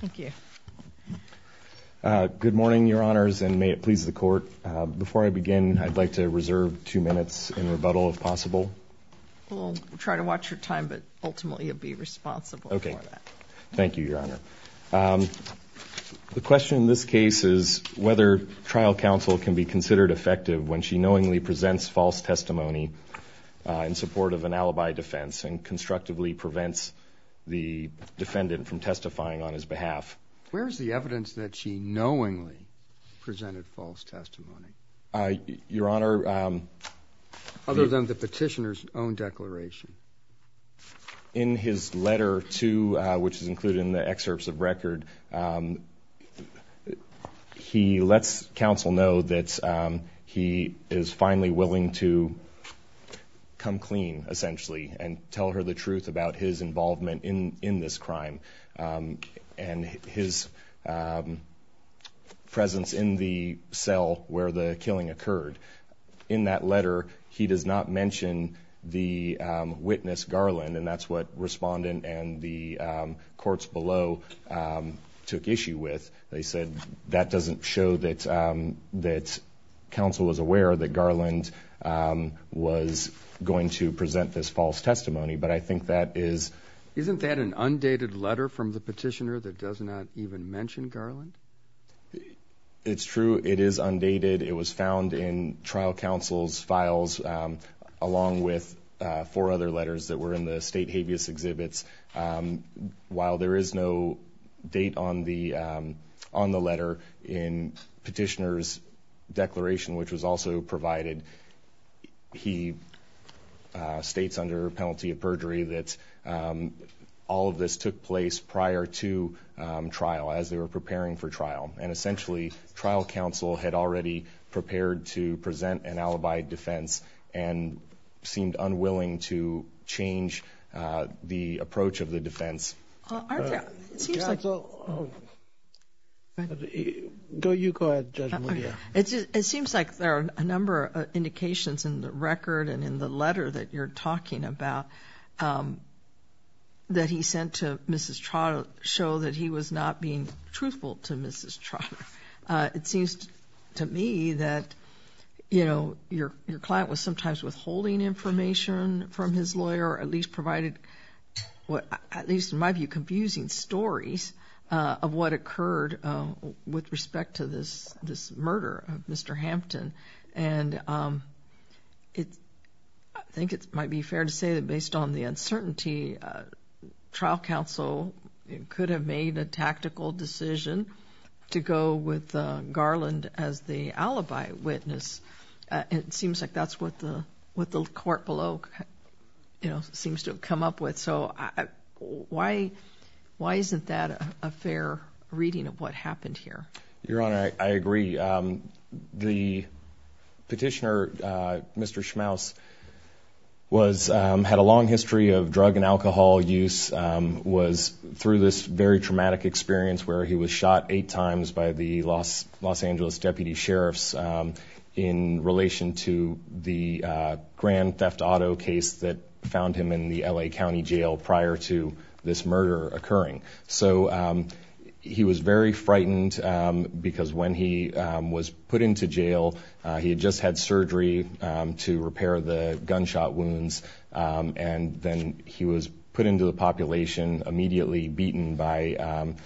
Thank you. Good morning, Your Honors, and may it please the Court. Before I begin, I'd like to reserve 2 minutes in rebuttal if possible. We'll try to watch your time, but ultimately you'll be responsible for that. Thank you, Your Honor. The question in this case is whether trial counsel can be considered effective when she knowingly presents false testimony in support of an alibi defense and constructively prevents the defendant from testifying on his behalf. Where's the evidence that she knowingly presented false testimony? Your Honor, other than the petitioner's own declaration. In his letter to, which is included in the excerpts of record, he lets counsel know that he is finally willing to come clean, essentially, and tell her the truth about his involvement in this crime and his presence in the cell where the killing occurred. In that letter, he does not mention the witness Garland, and that's what respondent and the courts below took issue with. They said that doesn't show that counsel was aware that Garland was going to present this false testimony, but I think that is... Isn't that an undated letter from the petitioner that does not even mention Garland? It's true. It is undated. It was found in trial counsel's files along with 4 other letters that were in the state habeas exhibits. While there is no date on the letter, in petitioner's declaration, which was also provided, he states under penalty of perjury that all of this took place prior to trial, as they were preparing for trial. And essentially, trial counsel had already prepared to present an alibi defense and seemed unwilling to change the approach of the defense. It seems like... You go ahead, Judge Mudia. It seems like there are a number of indications in the record and in the letter that you're talking about that he sent to Mrs. Trotter show that he was not being truthful to Mrs. Trotter. It seems to me that, you know, your client was sometimes withholding information from his lawyer, or at least provided what, at least in my view, confusing stories of what occurred with respect to this murder of Mr. Hampton. And I think it might be fair to say that based on the uncertainty, trial counsel could have made a tactical decision to go with Garland as the alibi witness. It seems like that's what the court below, you know, seems to have come up with. So why isn't that a fair reading of what happened here? Your Honor, I agree. The petitioner, Mr. Schmaus, had a long history of drug and alcohol use, was through this very traumatic experience where he was shot 8 times by the Los Angeles deputy sheriffs in relation to the Grand Theft Auto case that found him in the LA County Jail prior to this murder occurring. So he was very frightened because when he was put into jail, he had just had surgery to repair the gunshot wounds, and then he was put into the population, immediately beaten by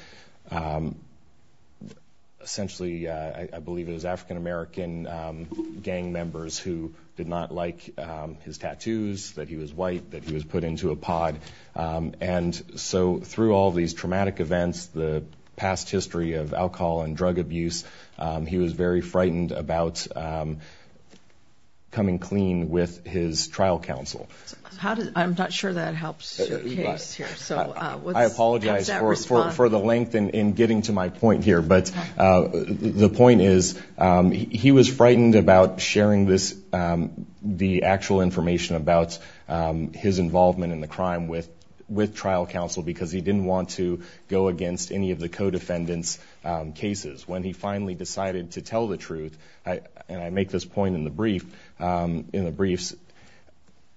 essentially, I believe it was African-American gang members who did not like his tattoos, that he was white, that he was put into a pod. And so through all these traumatic events, the past history of alcohol and drug abuse, he was very frightened about coming clean with his trial counsel. I'm not sure that helps your case here. So I apologize for the length in getting to my point here, but the point is he was frightened about sharing the actual information about his involvement in the crime with trial counsel because he didn't want to go against any of the co-defendants' cases. When he finally decided to tell the truth, and I make this point in the briefs,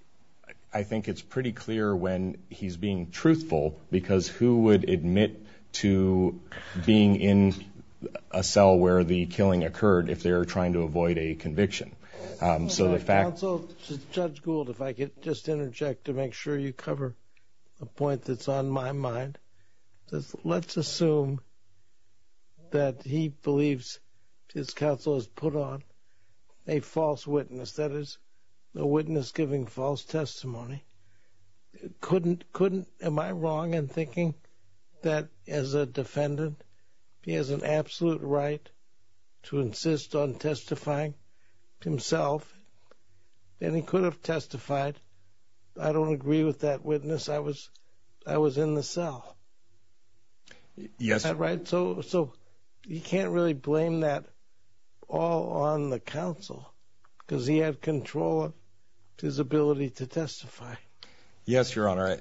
I think it's pretty clear when he's being truthful, because who would admit to being in a cell where the killing occurred if they were trying to avoid a conviction. So the fact... Counsel, Judge Gould, if I could just interject to make sure you cover a point that's on my mind. Let's assume that he believes his counsel has put on a false witness, that is, a witness giving false testimony. Am I wrong in thinking that as a defendant, he has an absolute right to insist on testifying himself? And he could have testified, I don't agree with that witness, I was in the cell. Yes. Is that right? So you can't really blame that all on the counsel, because he had control of his ability to testify. Yes, Your Honor.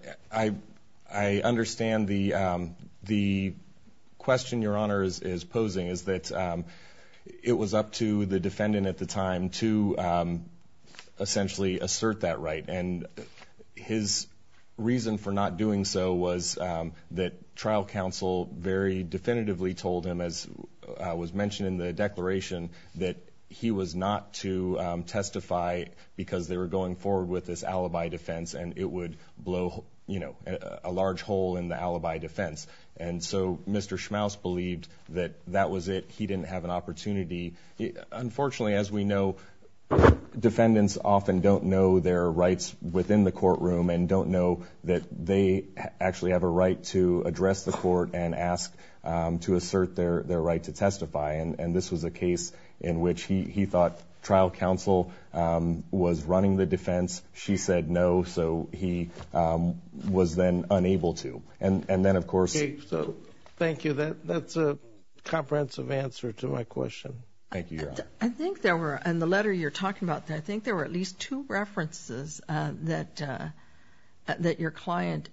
I understand the question Your Honor is posing is that it was up to the defendant at the time to essentially assert that right. And his reason for not doing so was that trial counsel very definitively told him, as was mentioned in the declaration, that he was not to testify because they were going forward with this alibi defense, and it would blow, a large hole in the alibi defense. And so Mr. Schmaus believed that that was it. He didn't have an opportunity. Unfortunately, as we know, defendants often don't know their rights within the courtroom and don't know that they actually have a right to address the court and ask to assert their right to testify. And this was a case in which he thought trial counsel was running the defense. She said no, so he was then unable to. And then, of course... Okay, so thank you. That's a comprehensive answer to my question. Thank you, Your Honor. I think there were, in the letter you're talking about, I think there were at least 2 references that your client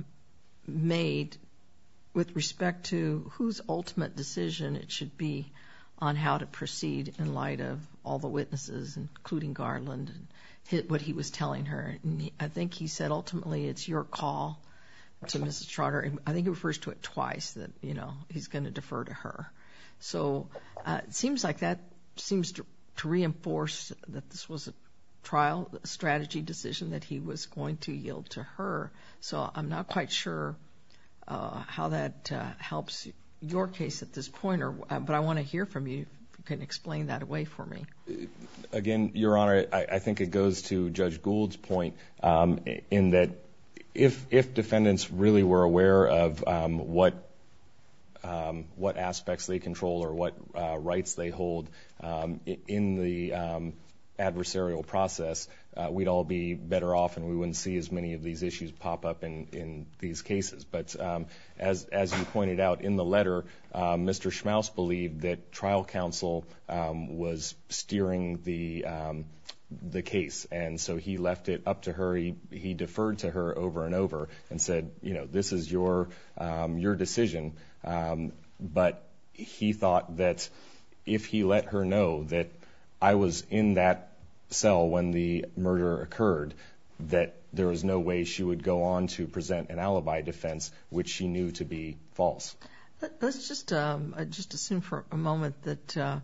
made with respect to whose ultimate decision it should be on how to proceed in light of all the witnesses, including Garland, and what he was telling her. And I think he said ultimately it's your call to Mrs. Trotter. I think he refers to it twice, that he's going to defer to her. So it seems like that seems to reinforce that this was a trial strategy decision that he was going to yield to her. So I'm not quite sure how that helps your case at this point, but I want to hear from you if you can explain that away for me. Again, Your Honor, I think it goes to Judge Gould's point in that if defendants really were aware of what aspects they control or what rights they hold in the adversarial process, we'd all be better off and we wouldn't see as many of these issues pop up in these cases. But as you pointed out in the letter, Mr. Schmaus believed that trial counsel was steering the case, and so he left it up to her. He deferred to her over and over and said, this is your decision. But he thought that if he let her know that I was in that cell when the murder occurred, that there was no way she would go on to present an alibi defense, which she knew to be false. Let's just assume for a moment that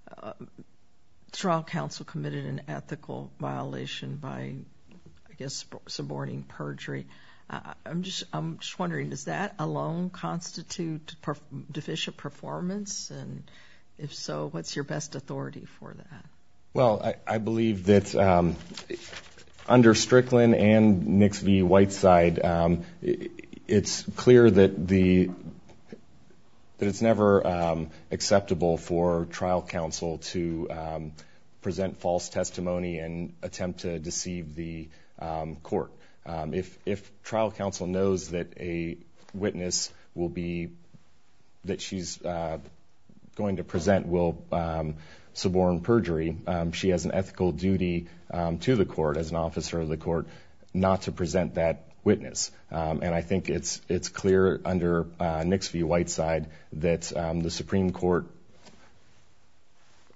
trial counsel committed an ethical violation by, I guess, suborning perjury. I'm just wondering, does that alone constitute deficient performance? And if so, what's your best authority for that? Well, I believe that under Strickland and Nix v. Whiteside, it's clear that it's never acceptable for trial counsel to present false testimony and attempt to deceive the court. If trial counsel knows that a witness that she's going to present will suborn perjury, she has an ethical duty to the court as an officer of the court not to present that witness. And I think it's clear under Nix v. Whiteside that the Supreme Court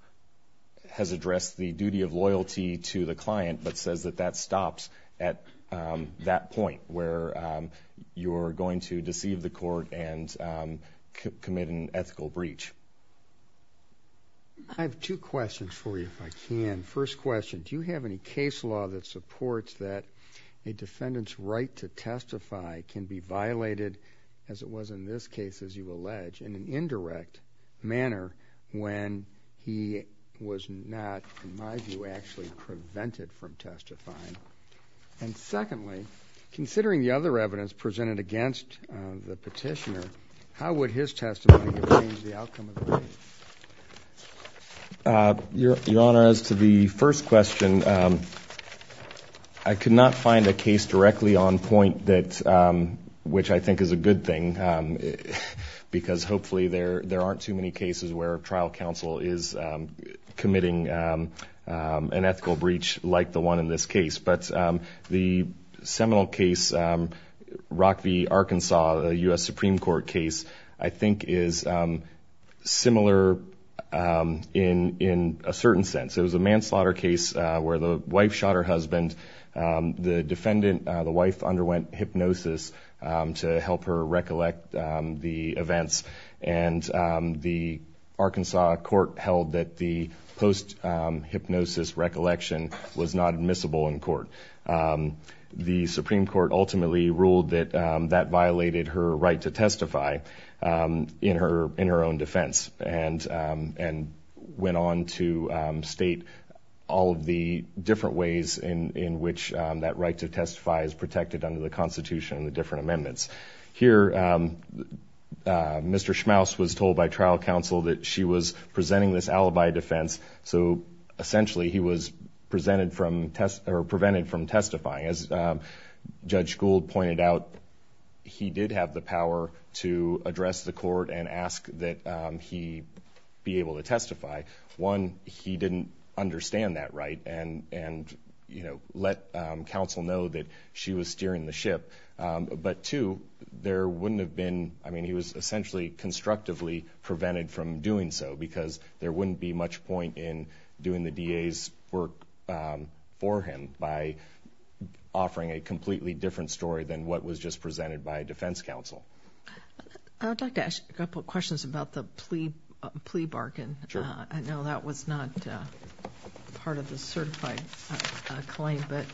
has addressed the duty of loyalty to the client, but says that stops at that point where you're going to deceive the court and commit an ethical breach. I have two questions for you, if I can. First question, do you have any case law that supports that a defendant's right to testify can be violated, as it was in this case, as you allege, in an indirect manner when he was not, in my view, actually prevented from testifying? And secondly, considering the other evidence presented against the petitioner, how would his testimony have changed the outcome of the case? Your Honor, as to the first question, I could not find a case directly on point that, which I think is a good thing, because hopefully there aren't too many cases where trial counsel is committing an ethical breach like the one in this case. But the seminal case, Rock v. Arkansas, a U.S. Supreme Court case, I think is similar in a certain sense. It was a manslaughter case where the wife shot her husband. The defendant, the wife, underwent hypnosis to help her recollect the events, and the Arkansas court held that the post-hypnosis recollection was not admissible in court. The Supreme Court ultimately ruled that that violated her right to testify in her own defense, and went on to state all of the different ways in which that right to testify is protected under the Constitution and the different amendments. Here, Mr. Schmaus was told by trial counsel that she was presenting this alibi defense, so essentially he was prevented from testifying. As Judge Gould pointed out, he did have the power to address the court and ask that he be able to testify. One, he didn't understand that right, and let counsel know that she was steering the ship. But two, there wouldn't have been, he was essentially constructively prevented from doing so, because there wouldn't be much point in doing the DA's work for him by offering a completely different story than what was just presented by defense counsel. I would like to ask a couple of questions about the plea bargain. Sure. I know that was not part of the certified claim, but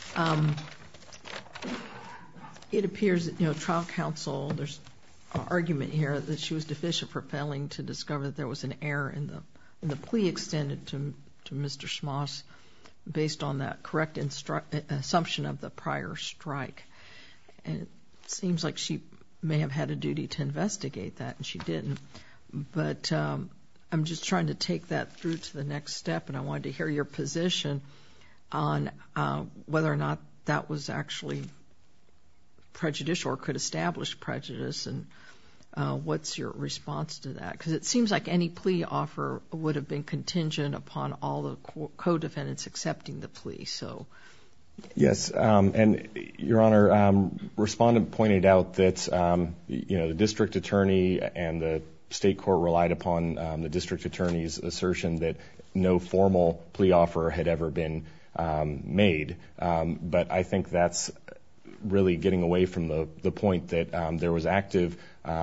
it appears that trial counsel, there's an argument here that she was deficient for failing to discover that there was an error in the plea extended to Mr. Schmaus based on that correct assumption of the prior strike. And it seems like she may have had a duty to investigate that, and she didn't. But I'm just trying to take that through to the next step, and I wanted to hear your position on whether or not that was actually prejudicial or could establish prejudice, and what's your response to that? Because it seems like any plea offer would have been contingent upon all the co-defendants accepting the plea. So. Yes, and Your Honor, respondent pointed out that the district attorney and the state court relied upon the district attorney's assertion that no formal plea offer had ever been made. But I think that's really getting away from the point that there was active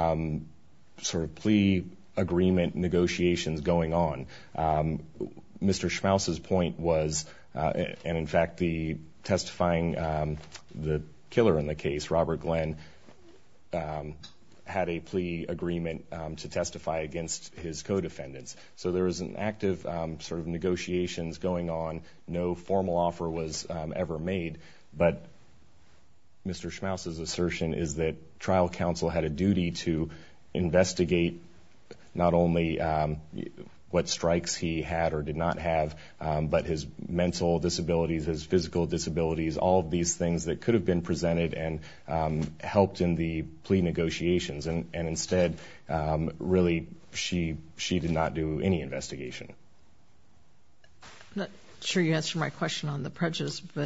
sort of plea agreement negotiations going on. Mr. Schmaus's point was, and in fact the testifying, the killer in the case, Robert Glenn, had a plea agreement to testify against his co-defendants. So there was an active sort of negotiations going on. No formal offer was ever made, but Mr. Schmaus's assertion is that trial counsel had a duty to investigate not only what strikes he had or did not have, but his mental disabilities, his physical disabilities, all of these things that could have been presented and helped in the plea negotiations. And instead, really, she did not do any investigation. I'm not sure you answered my question on the prejudice, but...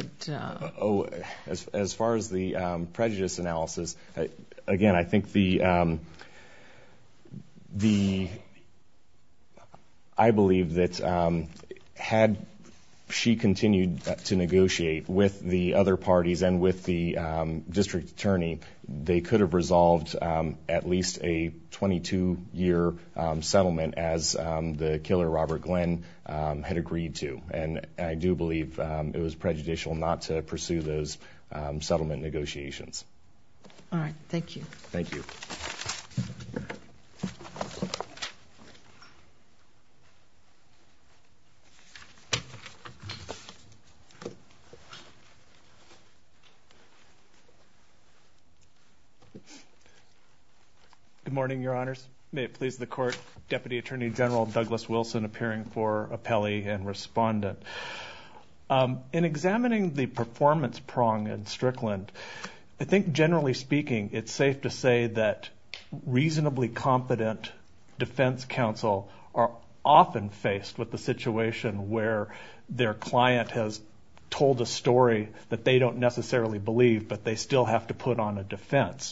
As far as the prejudice analysis, again, I think I believe that had she continued to negotiate with the other parties and with the district attorney, they could have resolved at least a 22-year settlement as the killer, Robert Glenn, had agreed to. And I do believe it was prejudicial not to pursue those settlement negotiations. All right. Thank you. Thank you. Good morning, Your Honors. May it please the Court, Deputy Attorney General Douglas Wilson appearing for appellee and respondent. In examining the performance prong in Strickland, I think generally speaking, it's safe to say that reasonably competent defense counsel are often faced with the situation where their client has told a story that they don't necessarily believe, but they still have to put on a defense.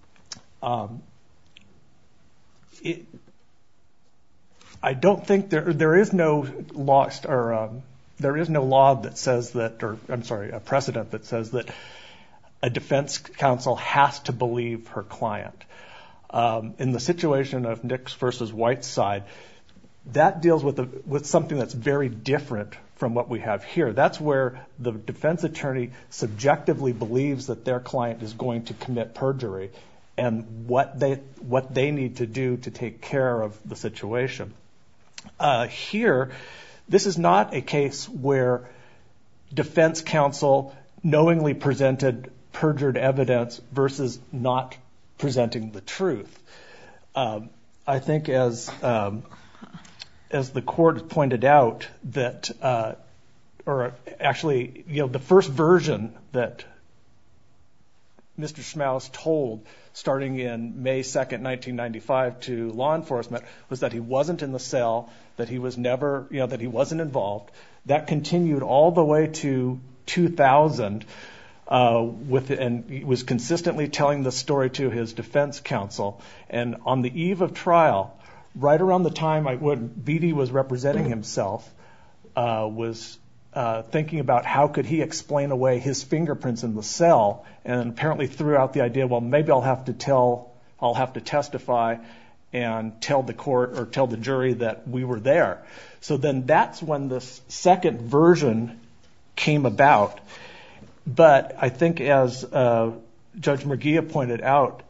I don't think there is no law that says that, or I'm sorry, a precedent that says that a defense counsel has to believe her client. In the situation of Nix versus Whiteside, that deals with something that's very different from what we have here. That's where the defense attorney subjectively believes that their client is going to commit perjury and what they need to do to take care of the situation. Here, this is not a case where defense counsel knowingly presented perjured evidence versus not presenting the truth. I think as the court pointed out that, or actually, the first version that Mr. Schmaus told starting in May 2nd, 1995 to law enforcement was that he wasn't in the cell, that he was never, that he wasn't involved. That continued all the way to 2000 and he was consistently telling the story to his defense counsel. And on the eve of trial, right around the time when Beatty was representing himself, was thinking about how could he explain away his fingerprints in the cell, and apparently threw out the idea, well, maybe I'll have to testify and tell the court or tell the jury that we were there. So then that's when the second version came about. But I think as Judge Murguia pointed out,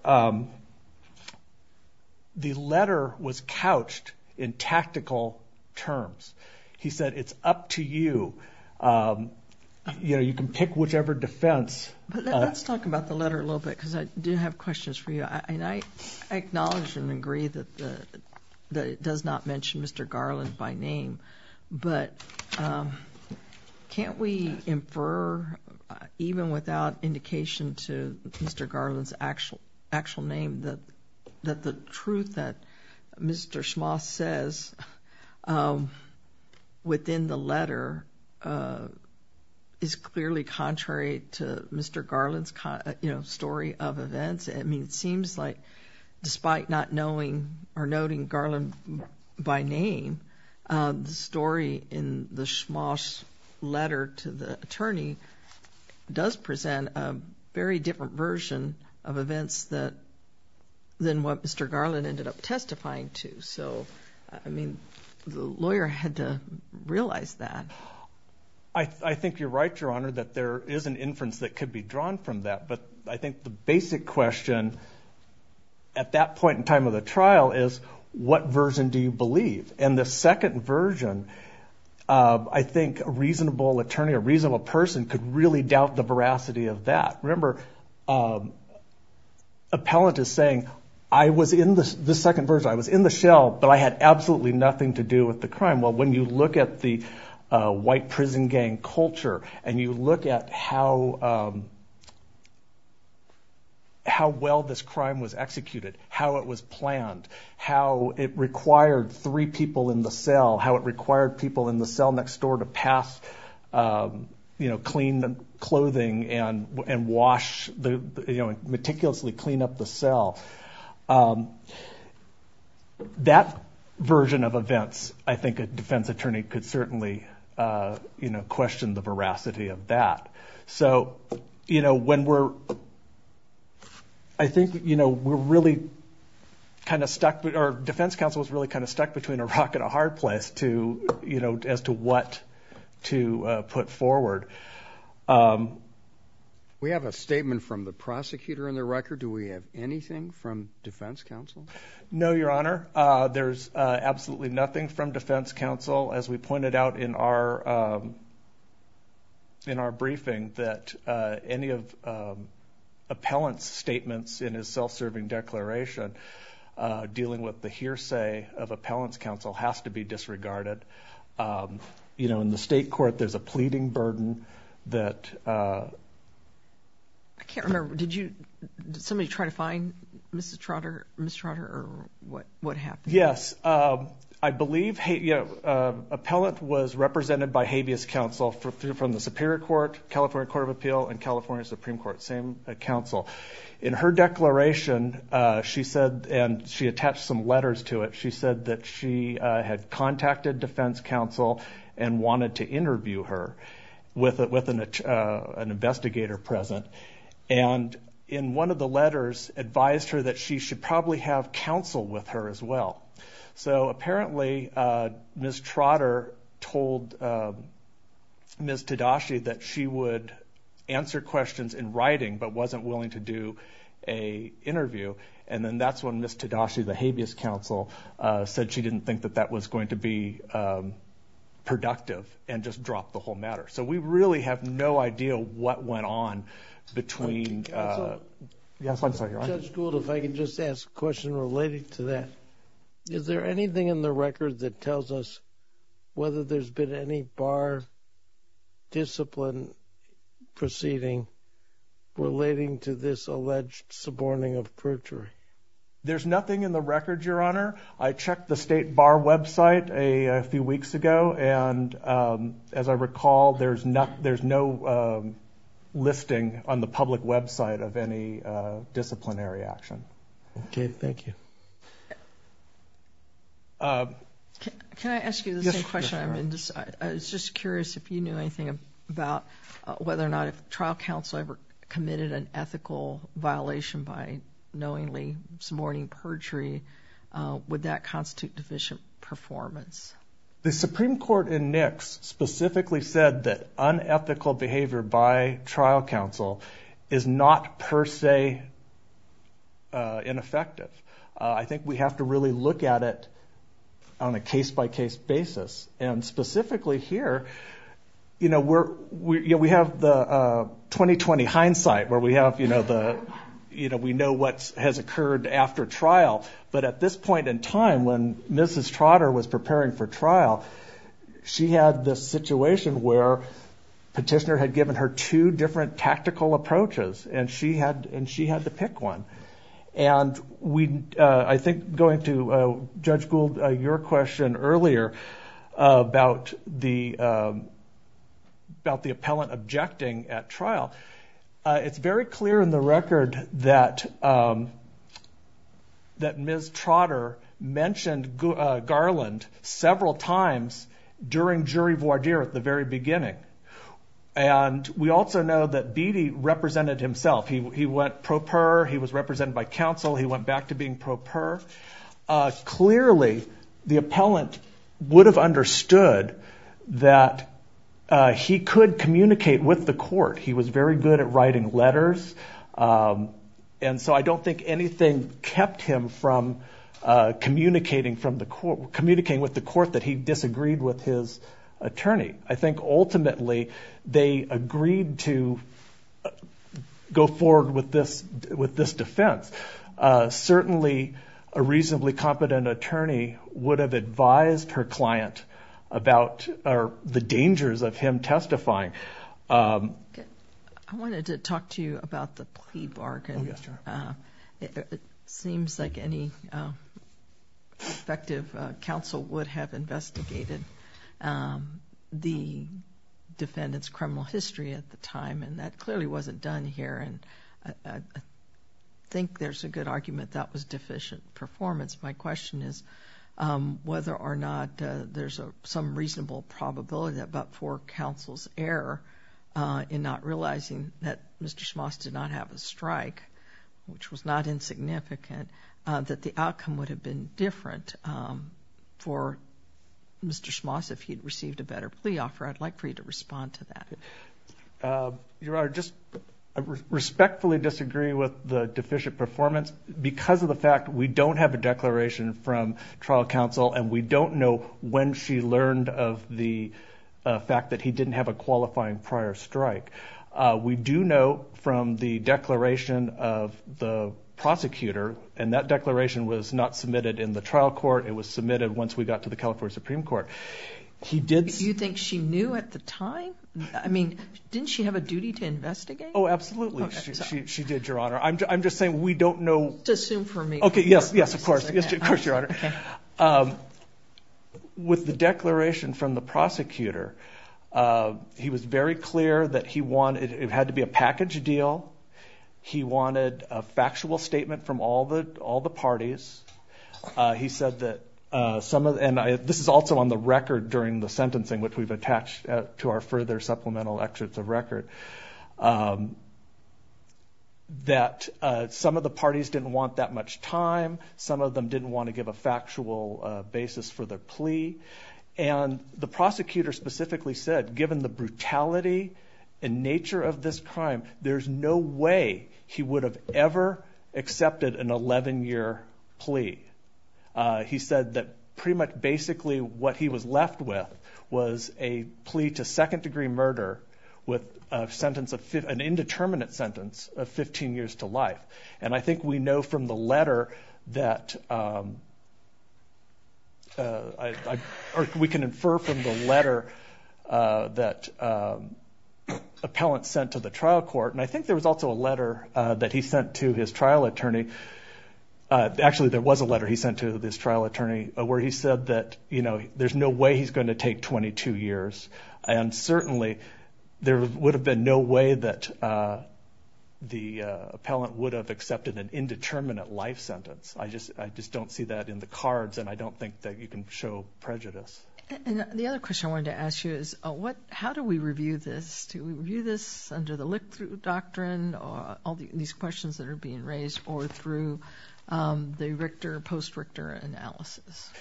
the letter was couched in tactical terms. He said, it's up to you. You can pick whichever defense. But let's talk about the letter a little bit, because I do have questions for you. I acknowledge and agree that it does not mention Mr. Garland by name. But can't we infer, even without indication to Mr. Garland's actual name, that the truth that Mr. Schmaus says within the letter is clearly contrary to Mr. Garland's story of events? I mean, it seems like, despite not knowing or noting Garland by name, the story in the Schmaus letter to the attorney does present a very different version of events than what Mr. Garland ended up testifying to. So, I mean, the lawyer had to realize that. I think you're right, Your Honor, that there is an inference that could be drawn from that. But I think the basic question at that point in time of the trial is, what version do you believe? And the second version, I think a reasonable attorney, a reasonable person could really doubt the veracity of that. Remember, appellant is saying, I was in the second version, I was in the shell, but I had absolutely nothing to do with the crime. Well, when you look at the white prison gang culture, and you look at how well this crime was executed, how it was planned, how it required 3 people in the cell, how it required people in the cell next door to pass, clean the clothing and wash meticulously clean up the cell. That version of events, I think a defense attorney could certainly question the veracity of that. So, I think, we're really kind of stuck, or defense counsel was really kind of stuck between a rock and a hard place as to what to put forward. We have a statement from the prosecutor in the record. Do we have anything from defense counsel? No, Your Honor. There's absolutely nothing from defense counsel. As we pointed out in our briefing, that any of appellant's statements in his self-serving declaration dealing with the hearsay of appellant's counsel has to be disregarded. In the state court, there's a pleading burden that... I can't remember. Did somebody try to find Ms. Trotter, or what happened? Yes. I believe appellant was represented by habeas counsel from the Superior Court, California Court of Appeal, and California Supreme Court, same counsel. In her declaration, she said, and she attached some letters to it, she said that she had contacted defense counsel and wanted to interview her with an investigator present. And in one of the letters advised her that she should probably have counsel with her as well. So apparently Ms. Trotter told Ms. Tadashi that she would answer questions in writing but wasn't willing to do an interview. And then that's when Ms. Tadashi, the habeas counsel, said she didn't think that was going to be productive and just dropped the whole matter. So we really have no idea what went on between... Yes, I'm sorry, Your Honor. Judge Gould, if I could just ask a question related to that. Is there anything in the record that tells us whether there's been any bar discipline proceeding relating to this alleged suborning of perjury? There's nothing in the record, Your Honor. I checked the state bar website a few weeks ago, and as I recall, there's no listing on the public website of any disciplinary action. Okay, thank you. Can I ask you the same question? Yes, I was just curious if you knew anything about whether or not if trial counsel ever committed an ethical violation by knowingly suborning perjury, would that constitute deficient performance? The Supreme Court in Nix specifically said that unethical behavior by trial counsel is not per se ineffective. I think we have to really look at it on a case-by-case basis. And specifically here, we have the 20/20 hindsight where we have, we know what has occurred after trial. But at this point in time, when Mrs. Trotter was preparing for trial, she had this situation where petitioner had given her two different tactical approaches, and she had to pick one. And I think going to Judge Gould, your question earlier about the appellant objecting at trial, it's very clear in the record that Ms. Trotter mentioned Garland several times during jury voir dire at the very beginning. And we also know that Beatty represented himself. He went pro per, he was represented by counsel, he went back to being pro per. Clearly, the appellant would have understood that he could communicate with the court. He was very good at writing letters. And so I don't think anything kept him from communicating with the court that he disagreed with his attorney. I think ultimately they agreed to go forward with this defense. Certainly a reasonably competent attorney would have advised her client about the dangers of him testifying. I wanted to talk to you about the plea bargain. Oh, yes, sure. It seems like any effective counsel would have investigated the defendant's criminal history at the time, and that clearly wasn't done here. And I think there's a good argument that was deficient performance. My question is, whether or not there's some reasonable probability that but for counsel's error in not realizing that Mr. Schmaus did not have a strike, which was not insignificant, that the outcome would have been different for Mr. Schmaus if he'd received a better plea offer. I'd like for you to respond to that. Your Honor, I respectfully disagree with the deficient performance because of the fact we don't have a declaration from trial counsel and we don't know when she learned of the fact that he didn't have a qualifying prior strike. We do know from the declaration of the prosecutor, and that declaration was not submitted in the trial court. It was submitted once we got to the California Supreme Court. He did. You think she knew at the time? I mean, didn't she have a duty to investigate? Oh, absolutely. Okay, she did, Your Honor. I'm just saying we don't know. Just assume for me. Okay, yes, of course. Yes, of course, Your Honor. Okay. With the declaration from the prosecutor, he was very clear that he wanted, it had to be a package deal. He wanted a factual statement from all the parties. He said that this is also on the record during the sentencing, which we've attached to our further supplemental excerpts of record, that some of the parties didn't want that much time. Some of them didn't want to give a factual basis for their plea. And the prosecutor specifically said, given the brutality and nature of this crime, there's no way he would have ever accepted an 11-year plea. He said that pretty much basically what he was left with was a plea to second-degree murder with a sentence of an indeterminate sentence of 15 years to life. And I think we know from the letter that or we can infer from the letter that appellant sent to the trial court, and I think there was also a letter that he sent to his trial attorney. Actually, there was a letter he sent to this trial attorney where he said that, there's no way he's going to take 22 years. And certainly there would have been no way that the appellant would have accepted an indeterminate life sentence. I just don't see that in the cards, and I don't think that you can show prejudice. And the other question I wanted to ask you is, how do we review this? Do we review this under the look-through doctrine, or all these questions that are being raised, or through the Richter, post-Richter analysis?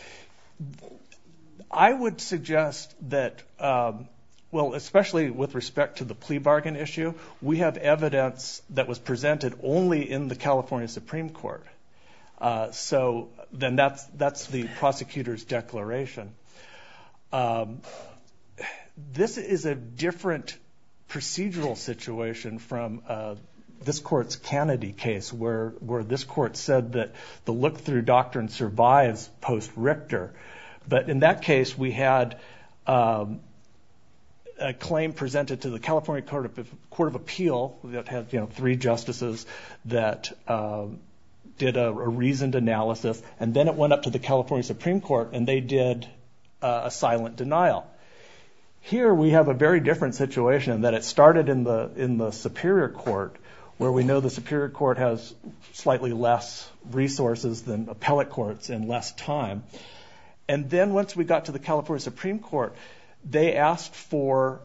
I would suggest that, especially with respect to the plea bargain issue, we have evidence that was presented only in the California Supreme Court. So then that's the prosecutor's declaration. This is a different procedural situation from this court's Kennedy case, where this court said that the look-through doctrine survives post-Richter. But in that case, we had a claim presented to the California Court of Appeal that had 3 justices that did a reasoned analysis, and then it went up to the California Supreme Court, and they did a silent denial. Here we have a very different situation in that it started in the Superior Court, where we know the Superior Court has slightly less resources than appellate courts and less time. And then once we got to the California Supreme Court, they asked for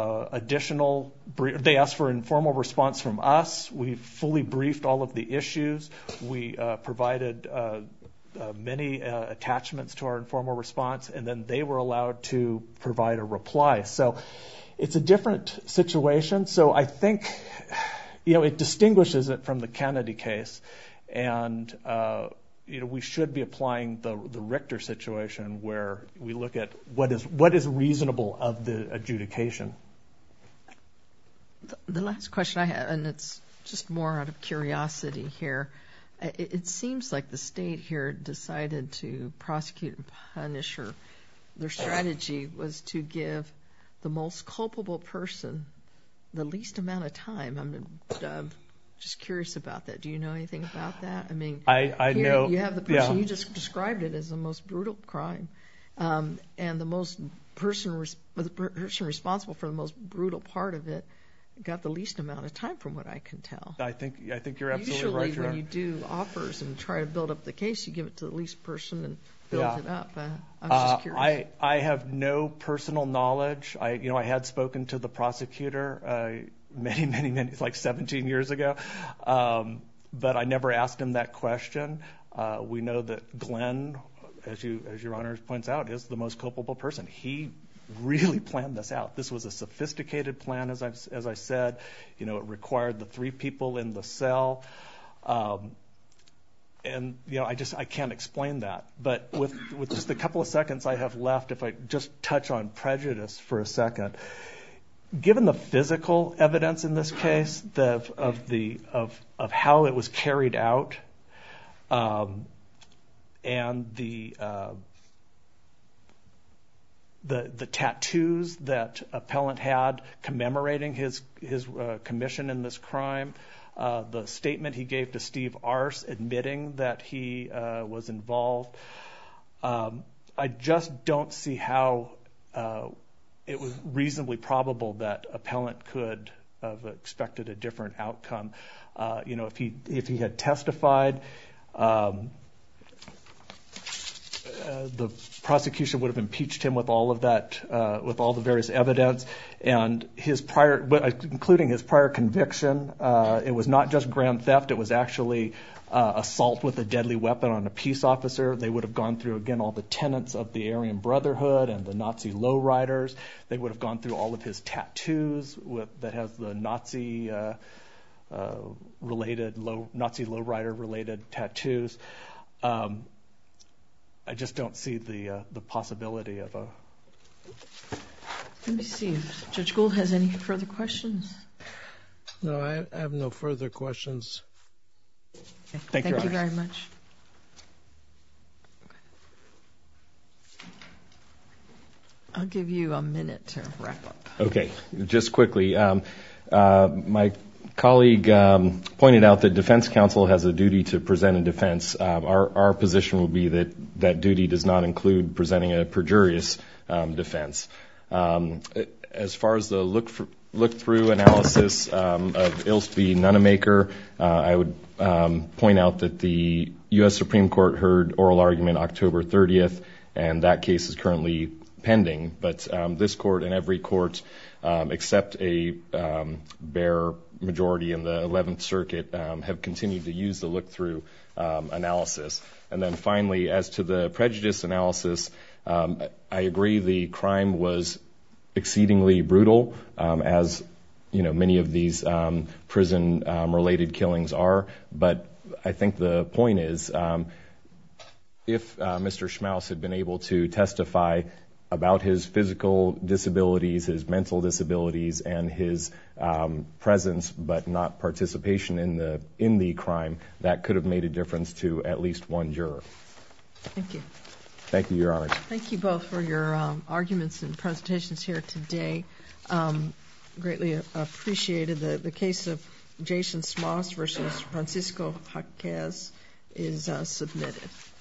they asked for informal response from us. We fully briefed all of the issues. We provided many attachments to our informal response, and then they were allowed to provide a reply. So it's a different situation. So I think, it distinguishes it from the Kennedy case, and we should be applying the Richter situation, where we look at what is reasonable of the adjudication. The last question I have, and it's just more out of curiosity here, it seems like the state here decided to prosecute and punish her. Their strategy was to give the most culpable person the least amount of time. I'm just curious about that. Do you know anything about that? I mean, I here know. You have the person, you just described it as the most brutal crime, and the person responsible for the most brutal part of it got the least amount of time, from what I can tell. I think you're absolutely Usually right. when you do offers and try to build up the case, you give it to the least person and built it up. I was just curious. I have no personal knowledge. I had spoken to the prosecutor many, like 17 years ago, but I never asked him that question. We know that Glenn, as Your Honor points out, is the most culpable person. He really planned this out. This was a sophisticated plan, as I said. It required the 3 people in the cell. And I can't explain that. But with just a couple of seconds I have left, if I just touch on prejudice for a second, given the physical evidence in this case of how it was carried out, and the tattoos that appellant had commemorating his commission in this crime, the statement he gave to Steve Arce admitting that he was involved, I just don't see how it was reasonably probable that appellant could have expected a different outcome. If he had testified, the prosecution would have impeached him with all of that, with all the various evidence, and including his prior conviction. It was not just grand theft; it was actually assault with a deadly weapon on a peace officer. They would have gone through again all the tenets of the Aryan Brotherhood and the Nazi lowriders. They would have gone through all of his tattoos that has the Nazi lowrider related tattoos. I just don't see the possibility of a... Let me see if Judge Gould has any further questions. No, I have no further questions. Okay. Thank you very much. I'll give you a minute to wrap up. Okay, just quickly. My colleague pointed out that defense counsel has a duty to present a defense. Our position will be that that duty does not include presenting a perjurious defense. As far as the look-through analysis of Ilst v. Nunemaker, I would point out that the U.S. Supreme Court heard oral argument October 30th, and that case is currently pending. But this court and every court except a bare majority in the 11th Circuit have continued to use the look-through analysis. And then finally, as to the prejudice analysis, I agree the crime was exceedingly brutal, as many of these prison-related killings are. But I think the point is, if Mr. Schmaus had been able to testify about his physical disabilities, his mental disabilities, and his presence but not participation in the crime, that could have made a difference to at least one juror. Thank you. Thank you, Your Honor. Thank you both for your arguments and presentations here today. Greatly appreciated. The case of Jason Schmaus versus Francisco Jaquez is submitted.